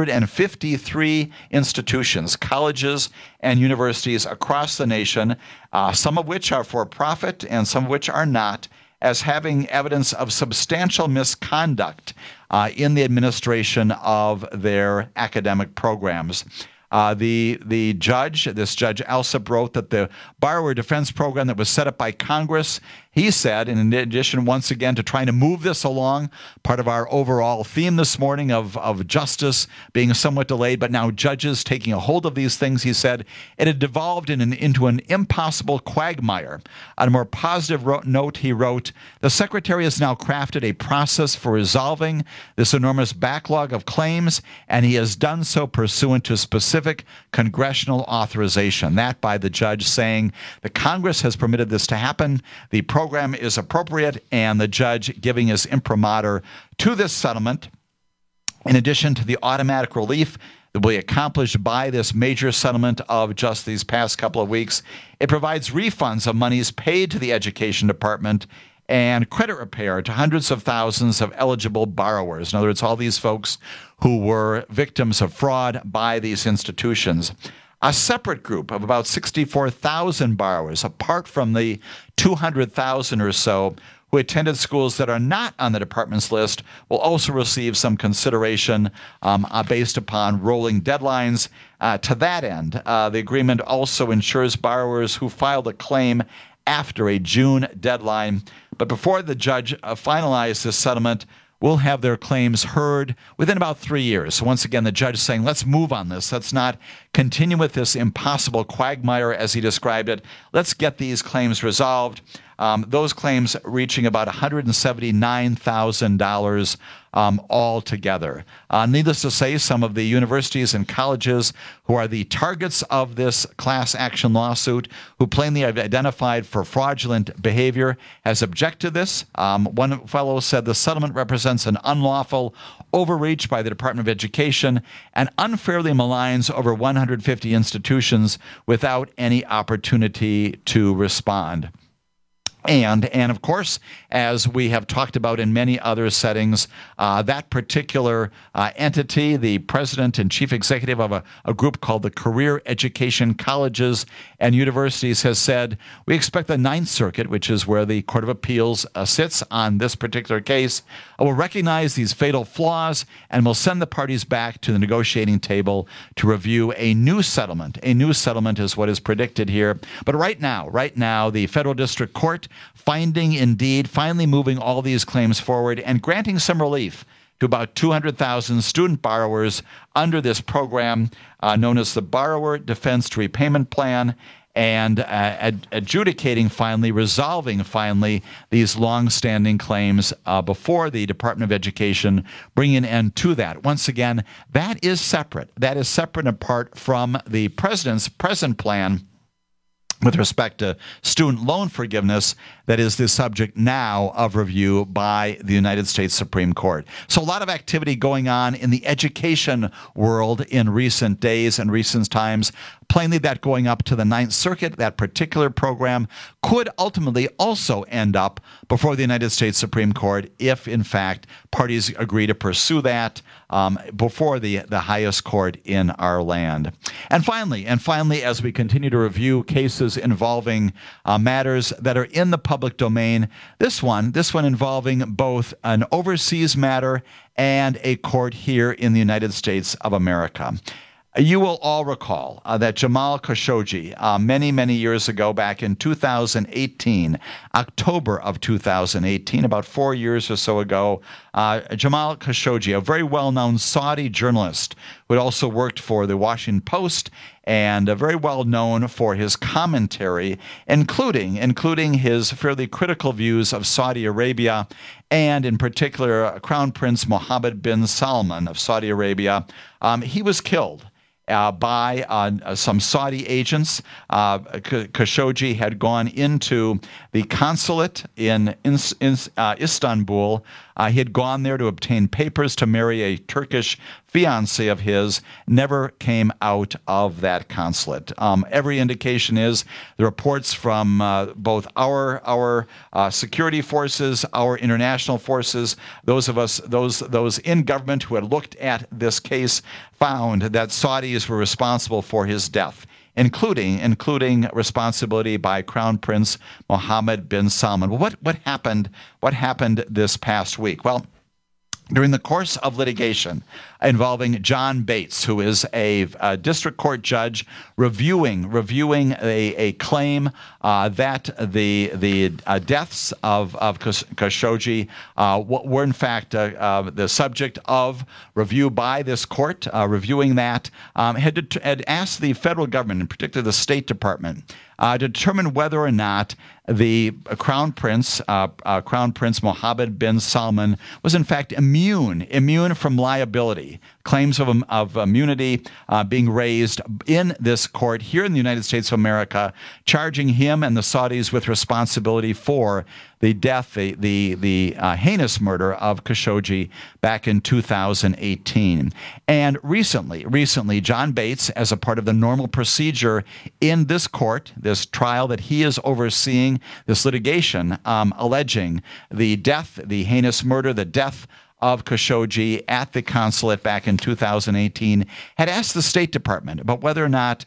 153 institutions, colleges and universities across the nation, some of which are for profit and some of which are not, as having evidence of substantial misconduct in the administration of their academic programs. The judge, this Judge Alsup, wrote that the borrower defense program that was set up by Congress, he said, in addition, once again, to trying to move this along, part of our overall theme this morning of justice being somewhat delayed, but now judges taking a hold of these things, he said, it had devolved into an impossible quagmire. On a more positive note, he wrote, the Secretary has now crafted a process for resolving this enormous backlog of claims, and he has done so pursuant to specific congressional authorization. That by the judge saying the Congress has permitted this to happen. The program is appropriate, and the judge giving his imprimatur to this settlement. In addition to the automatic relief that will be accomplished by this major settlement of just these past couple of weeks, it provides refunds of monies paid to the Education Department and credit repair to hundreds of thousands of eligible borrowers. In other words, all these folks who were victims of fraud by these institutions. A separate group of about 64,000 borrowers, apart from the 200,000 or so who attended schools that are not on the department's list, will also receive some consideration based upon rolling deadlines. To that end, the agreement also ensures borrowers who filed a claim after a June deadline, but before the judge finalized this settlement, will have their claims heard within about 3 years. So once again, the judge is saying, let's move on this. Let's not continue with this impossible quagmire, as he described it. Let's get these claims resolved. Those claims reaching about $179,000 altogether. Needless to say, some of the universities and colleges who are the targets of this class action lawsuit, who plainly have identified for fraudulent behavior, has objected to this. One fellow said the settlement represents an unlawful overreach by the Department of Education and unfairly maligns over 150 institutions without any opportunity to respond. And of course, as we have talked about in many other settings, that particular entity, the president and chief executive of a group called the Career Education Colleges and Universities, has said, we expect the Ninth Circuit, which is where the Court of Appeals sits on this particular case, will recognize these fatal flaws and will send the parties back to the negotiating table to review a new settlement. A new settlement is what is predicted here. But right now, the Federal District Court finally moving all these claims forward and granting some relief to about 200,000 student borrowers under this program known as the Borrower Defense to Repayment Plan, and resolving these long-standing claims before the Department of Education, bringing an end to that. Once again, that is separate. That is separate and apart from the president's present plan with respect to student loan forgiveness that is the subject now of review by the United States Supreme Court. So a lot of activity going on in the education world in recent days and recent times. Plainly, that going up to the Ninth Circuit, that particular program, could ultimately also end up before the United States Supreme Court if, in fact, parties agree to pursue that before the highest court in our land. And finally, as we continue to review cases involving matters that are in the public domain, this one involving both an overseas matter and a court here in the United States of America. You will all recall that Jamal Khashoggi, many years ago, back in 2018, October of 2018, about 4 years or so ago, Jamal Khashoggi, a very well-known Saudi journalist who had also worked for the Washington Post and very well known for his commentary, including his fairly critical views of Saudi Arabia, and in particular Crown Prince Mohammed bin Salman of Saudi Arabia. He was killed by some Saudi agents. Khashoggi had gone into the consulate in Istanbul. He had gone there to obtain papers to marry a Turkish fiancée of his, never came out of that consulate. Every indication is the reports from both our security forces, our international forces, those in government who had looked at this case, found that Saudis were responsible for his death. including responsibility by Crown Prince Mohammed bin Salman. Well, what happened? What happened this past week? Well, during the course of litigation involving John Bates, who is a district court judge reviewing a claim that the deaths of Khashoggi were in fact the subject of review by this court, reviewing that, had asked the federal government, in particular the State Department, to determine whether or not the Crown Prince Mohammed bin Salman was in fact immune from liability. Claims of immunity being raised in this court here in the United States of America, charging him and the Saudis with responsibility for the death, the heinous murder of Khashoggi back in 2018. And recently, John Bates, as a part of the normal procedure in this court, this trial that he is overseeing, this litigation alleging the death, the heinous murder, the death of Khashoggi at the consulate back in 2018, had asked the State Department about whether or not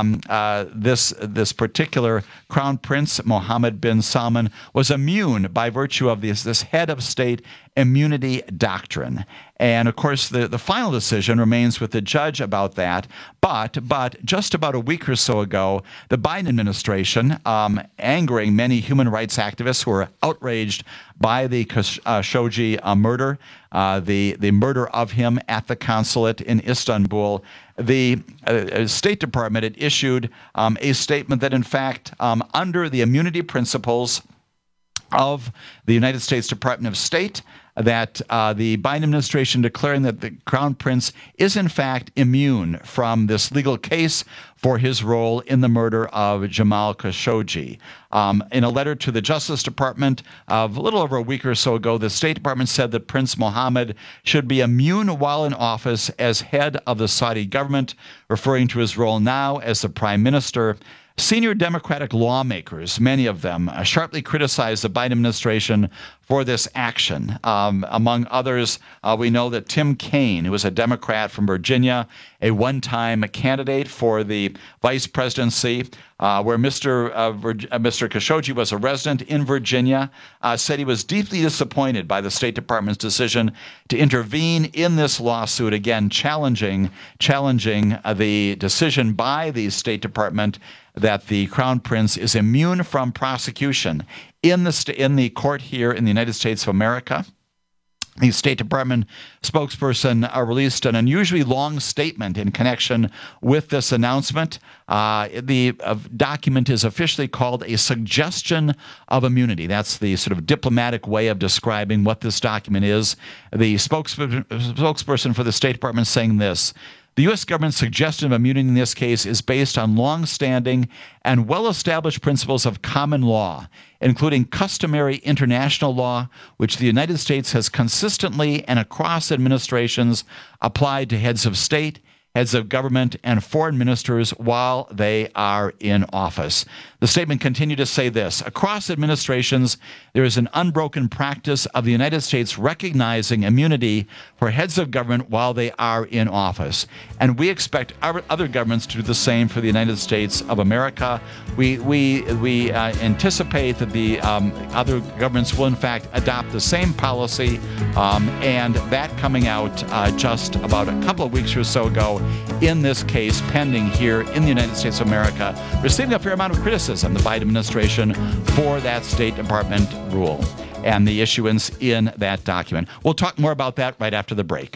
this particular Crown Prince Mohammed bin Salman was immune by virtue of this head of state immunity doctrine. And of course, the final decision remains with the judge about that. But just about a week or so ago, the Biden administration, angering many human rights activists who were outraged by the Khashoggi murder, the murder of him at the consulate in Istanbul, the State Department had issued a statement that, in fact, under the immunity principles of the United States Department of State, that the Biden administration declaring that the Crown Prince is in fact immune from this legal case for his role in the murder of Jamal Khashoggi. In a letter to the Justice Department of a little over a week or so ago, the State Department said that Prince Mohammed should be immune while in office as head of the Saudi government, referring to his role now as the prime minister. Senior Democratic lawmakers, many of them, sharply criticized the Biden administration for this action. Among others, we know that Tim Kaine, who was a Democrat from Virginia, a one-time candidate for the vice presidency, where Mr. Khashoggi was a resident in Virginia, said he was deeply disappointed by the State Department's decision to intervene in this lawsuit, again challenging the decision by the State Department that the Crown Prince is immune from prosecution in the court here in the United States of America. The State Department spokesperson released an unusually long statement in connection with this announcement. The document is officially called a suggestion of immunity. That's the sort of diplomatic way of describing what this document is. The spokesperson for the State Department saying this: the U.S. government's suggestion of immunity in this case is based on long-standing and well-established principles of common law, including customary international law, which the United States has consistently and across administrations applied to heads of state, heads of government, and foreign ministers while they are in office. The statement continued to say this: across administrations, there is an unbroken practice of the United States recognizing immunity for heads of government while they are in office. And we expect other governments to do the same for the United States of America. We anticipate that the other governments will, in fact, adopt the same policy, and that coming out just about a couple of weeks or so ago in this case pending here in the United States of America, receiving a fair amount of criticism, the Biden administration, for that State Department rule and the issuance in that document. We'll talk more about that right after the break.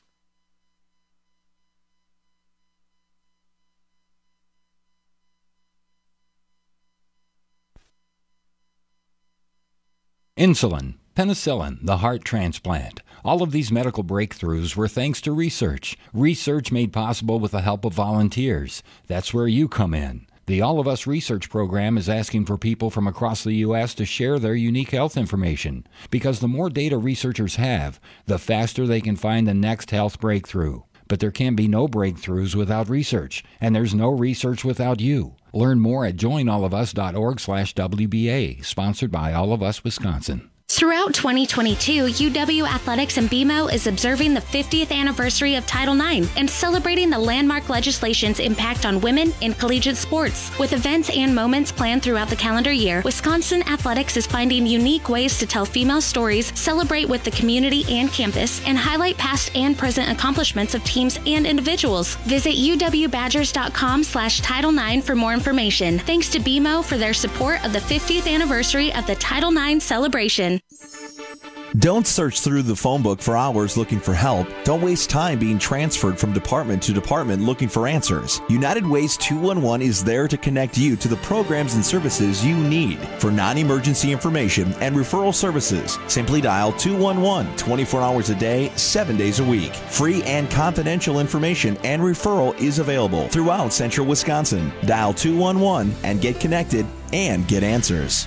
Insulin, penicillin, the heart transplant. All of these medical breakthroughs were thanks to research. Research made possible with the help of volunteers. That's where you come in. The All of Us Research Program is asking for people from across the U.S. to share their unique health information, because the more data researchers have, the faster they can find the next health breakthrough. But there can be no breakthroughs without research, and there's no research without you. Learn more at joinallofus.org/WBA, sponsored by All of Us Wisconsin. Throughout 2022, UW Athletics and BMO is observing the 50th anniversary of Title IX and celebrating the landmark legislation's impact on women in collegiate sports. With events and moments planned throughout the calendar year, Wisconsin Athletics is finding unique ways to tell female stories, celebrate with the community and campus, and highlight past and present accomplishments of teams and individuals. Visit uwbadgers.com/Title IX for more information. Thanks to BMO for their support of the 50th anniversary of the Title IX celebration. Don't search through the phone book for hours looking for help. Don't waste time being transferred from department to department looking for answers. United Ways 211 is there to connect you to the programs and services you need. For non-emergency information and referral services, simply dial 211 24 hours a day, 7 days a week. Free and confidential information and referral is available throughout central Wisconsin. Dial 211 and get connected and get answers.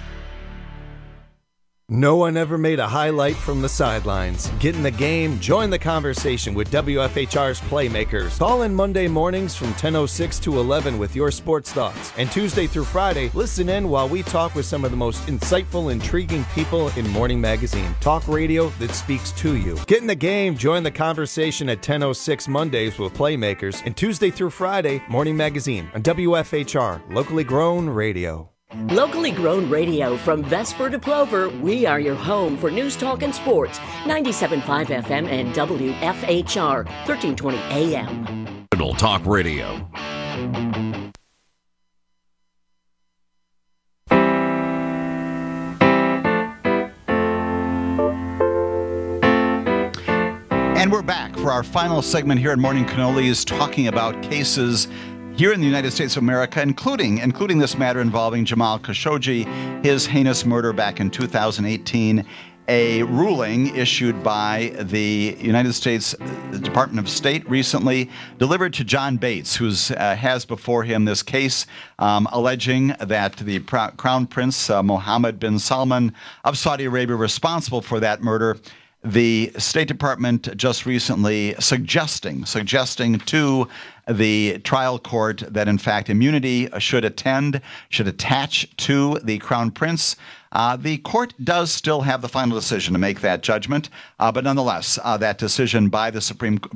No one ever made a highlight from the sidelines. Get in the game, join the conversation with WFHR's Playmakers. Call in Monday mornings from 10:06 to 11 with your sports thoughts. And Tuesday through Friday, listen in while we talk with some of the most insightful, intriguing people in Morning Magazine. Talk radio that speaks to you. Get in the game, join the conversation at 10:06 Mondays with Playmakers. And Tuesday through Friday, Morning Magazine on WFHR, locally grown radio. Locally grown radio from Vesper to Plover, we are your home for news, talk, and sports. 97.5 FM and WFHR, 1320 AM. Talk Radio. And we're back for our final segment here at Morning Cannolis, talking about cases here in the United States of America, including this matter involving Jamal Khashoggi, his heinous murder back in 2018, a ruling issued by the United States Department of State recently delivered to John Bates, who has before him this case alleging that the Crown Prince Mohammed bin Salman of Saudi Arabia responsible for that murder. The State Department just recently suggesting to the trial court that, in fact, immunity should attach to the Crown Prince. The court does still have the final decision to make that judgment, but nonetheless, that decision by the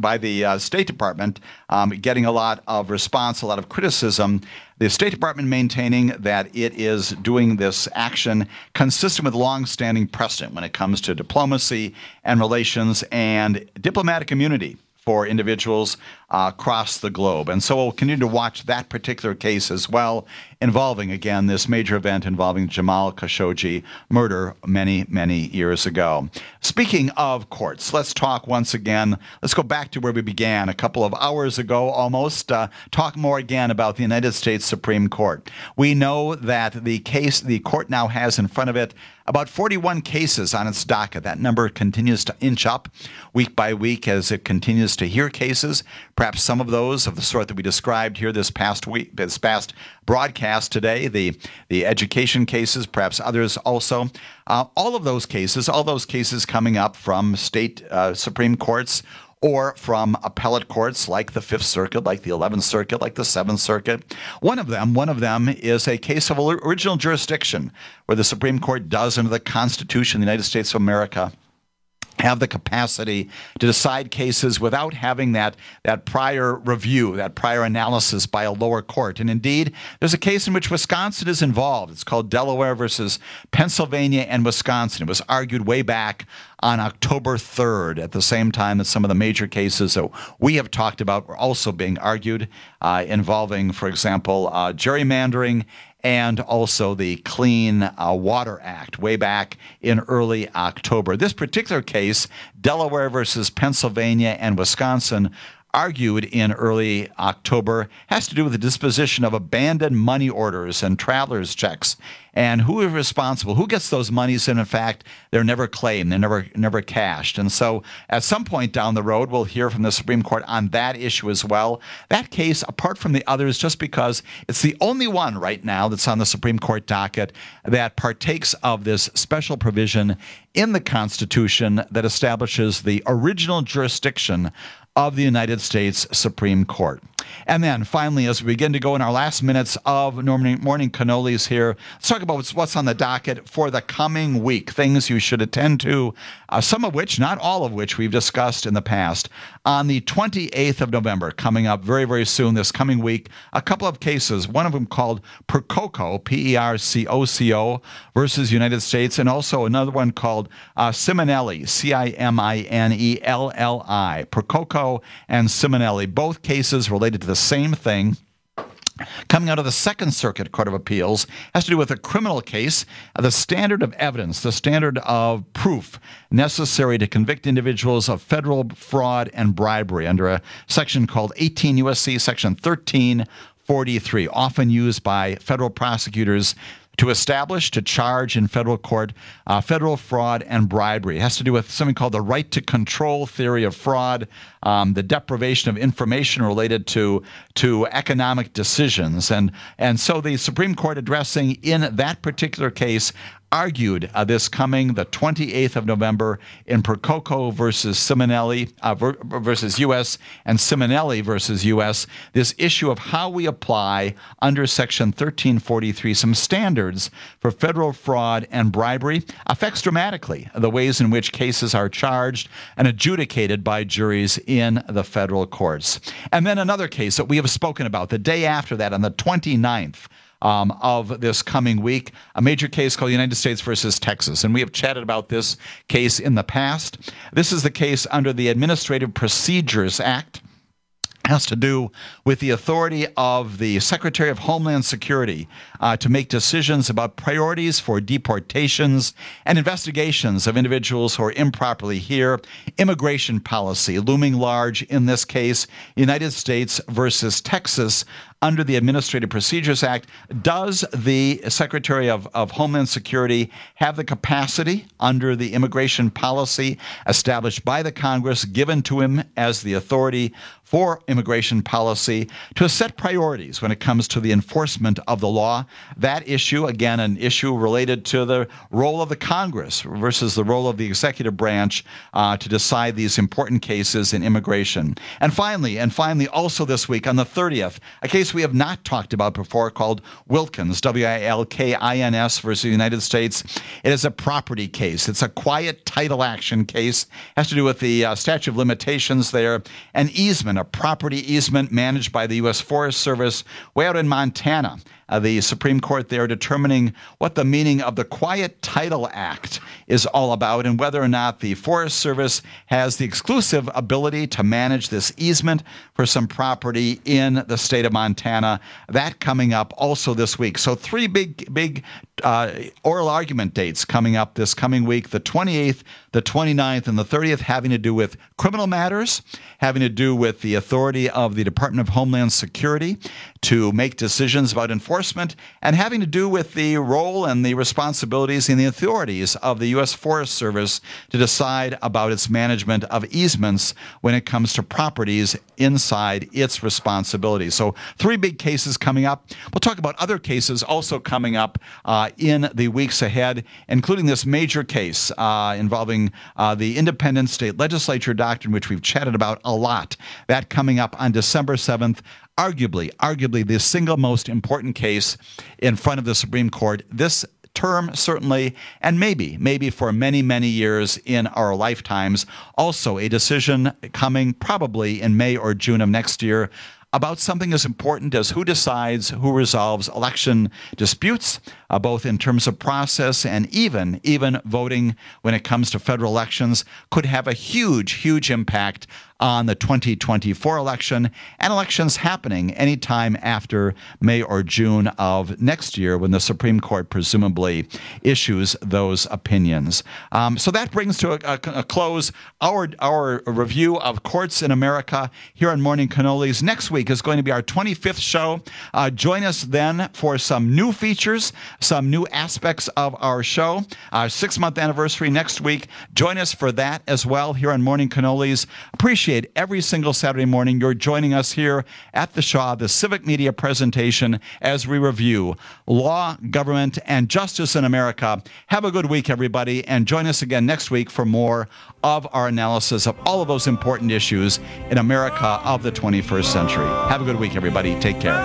State Department getting a lot of response, a lot of criticism. The State Department maintaining that it is doing this action consistent with long-standing precedent when it comes to diplomacy and relations and diplomatic immunity for individuals across the globe. And so we'll continue to watch that particular case as well, involving, again, this major event involving Jamal Khashoggi murder many, many years ago. Speaking of courts, let's talk once again. Let's go back to where we began a couple of hours ago almost. Talk more again about the United States Supreme Court. We know that the court now has in front of it about 41 cases on its docket. That number continues to inch up week by week as it continues to hear cases. Perhaps some of those of the sort that we described here this past broadcast today, the education cases, perhaps others also. All those cases coming up from state Supreme Courts or from appellate courts like the 5th Circuit, like the 11th Circuit, like the 7th Circuit. One of them is a case of original jurisdiction where the Supreme Court does, under the Constitution of the United States of America, have the capacity to decide cases without having that prior review, that prior analysis by a lower court. And indeed, there's a case in which Wisconsin is involved. It's called Delaware versus Pennsylvania and Wisconsin. It was argued way back on October 3rd, at the same time that some of the major cases that we have talked about were also being argued, involving, for example, gerrymandering and also the Clean Water Act way back in early October. This particular case, Delaware versus Pennsylvania and Wisconsin, argued in early October, has to do with the disposition of abandoned money orders and traveler's checks. And who is responsible? Who gets those monies? And in fact, they're never claimed. They're never cashed. And so at some point down the road, we'll hear from the Supreme Court on that issue as well. That case, apart from the others, just because it's the only one right now that's on the Supreme Court docket that partakes of this special provision in the Constitution that establishes the original jurisdiction of the United States Supreme Court. And then finally, as we begin to go in our last minutes of morning cannolis here, let's talk about what's on the docket for the coming week, things you should attend to, some of which, not all of which, we've discussed in the past. On the 28th of November, coming up very, very soon, this coming week, a couple of cases, one of them called Percoco, Percocco versus United States, and also another one called Simonelli, Ciminelli, Percoco and Simonelli, both cases related to the same thing. Coming out of the Second Circuit Court of Appeals, has to do with a criminal case, the standard of evidence, the standard of proof necessary to convict individuals of federal fraud and bribery under a section called 18 U.S.C. Section 1343, often used by federal prosecutors to establish, to charge in federal court, federal fraud and bribery. It has to do with something called the right to control theory of fraud, the deprivation of information related to economic decisions. And so the Supreme Court, addressing in that particular case, argued this coming the 28th of November in Percoco versus Simonelli versus U.S. and Simonelli versus U.S., this issue of how we apply under Section 1343 some standards for federal fraud and bribery affects dramatically the ways in which cases are charged and adjudicated by juries in the federal courts. And then another case that we have spoken about the day after that, on the 29th, of this coming week, a major case called United States versus Texas. And we have chatted about this case in the past. This is the case under the Administrative Procedures Act. Has to do with the authority of the Secretary of Homeland Security to make decisions about priorities for deportations and investigations of individuals who are improperly here. Immigration policy looming large in this case, United States versus Texas. Under the Administrative Procedures Act, does the Secretary of Homeland Security have the capacity under the immigration policy established by the Congress, given to him as the authority for immigration policy, to set priorities when it comes to the enforcement of the law? That issue, again, an issue related to the role of the Congress versus the role of the executive branch to decide these important cases in immigration. And finally, also this week on the 30th, a case we have not talked about before called Wilkins, Wilkins versus the United States. It is a property case. It's a quiet title action case. It has to do with the statute of limitations there. An easement, a property easement managed by the U.S. Forest Service way out in Montana. The Supreme Court there determining what the meaning of the Quiet Title Act is all about and whether or not the Forest Service has the exclusive ability to manage this easement for some property in the state of Montana. That coming up also this week. So three big oral argument dates coming up this coming week, the 28th, the 29th, and the 30th, having to do with criminal matters, having to do with the authority of the Department of Homeland Security to make decisions about enforcement, and having to do with the role and the responsibilities and the authorities of the U.S. Forest Service to decide about its management of easements when it comes to properties inside its responsibilities. So three big cases coming up. We'll talk about other cases also coming up in the weeks ahead, including this major case involving the independent state legislature doctrine, which we've chatted about a lot. That coming up on December 7th. Arguably the single most important case in front of the Supreme Court this term, certainly, and maybe for many, many years in our lifetimes. Also, a decision coming probably in May or June of next year about something as important as who decides, who resolves election disputes, both in terms of process and even voting when it comes to federal elections, could have a huge impact on the 2024 election and elections happening anytime after May or June of next year when the Supreme Court presumably issues those opinions. So that brings to a close our review of courts in America here on Morning Cannolis. Next week is going to be our 25th show. Join us then for some new features, some new aspects of our show. Our 6-month anniversary next week. Join us for that as well here on Morning Cannolis. Appreciate appreciate every single Saturday morning you're joining us here at the Shaw, the Civic Media presentation, as we review law, government, and justice in America. Have a good week, everybody, and join us again next week for more of our analysis of all of those important issues in America of the 21st century. Have a good week, everybody. Take care.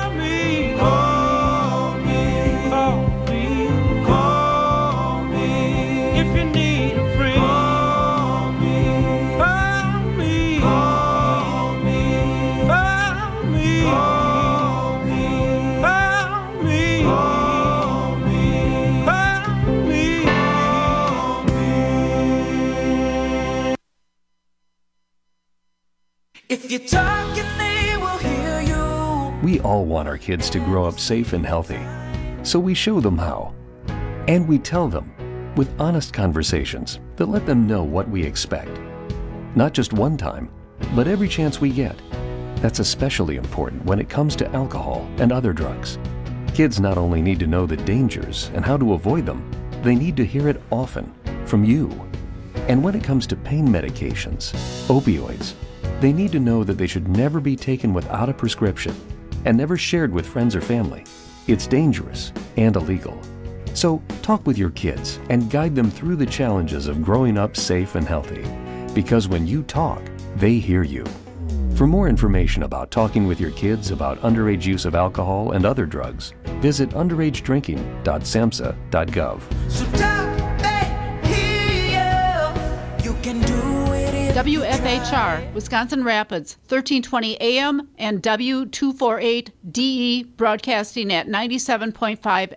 If you're talking, they will hear you. We all want our kids to grow up safe and healthy, so we show them how. And we tell them with honest conversations that let them know what we expect. Not just one time, but every chance we get. That's especially important when it comes to alcohol and other drugs. Kids not only need to know the dangers and how to avoid them, they need to hear it often from you. And when it comes to pain medications, opioids, they need to know that they should never be taken without a prescription and never shared with friends or family. It's dangerous and illegal. So talk with your kids and guide them through the challenges of growing up safe and healthy. Because when you talk, they hear you. For more information about talking with your kids about underage use of alcohol and other drugs, visit underagedrinking.samhsa.gov. So talk, they hear you. You can do it. WFHR, Wisconsin Rapids, 1320 AM and W248DE, broadcasting at 97.5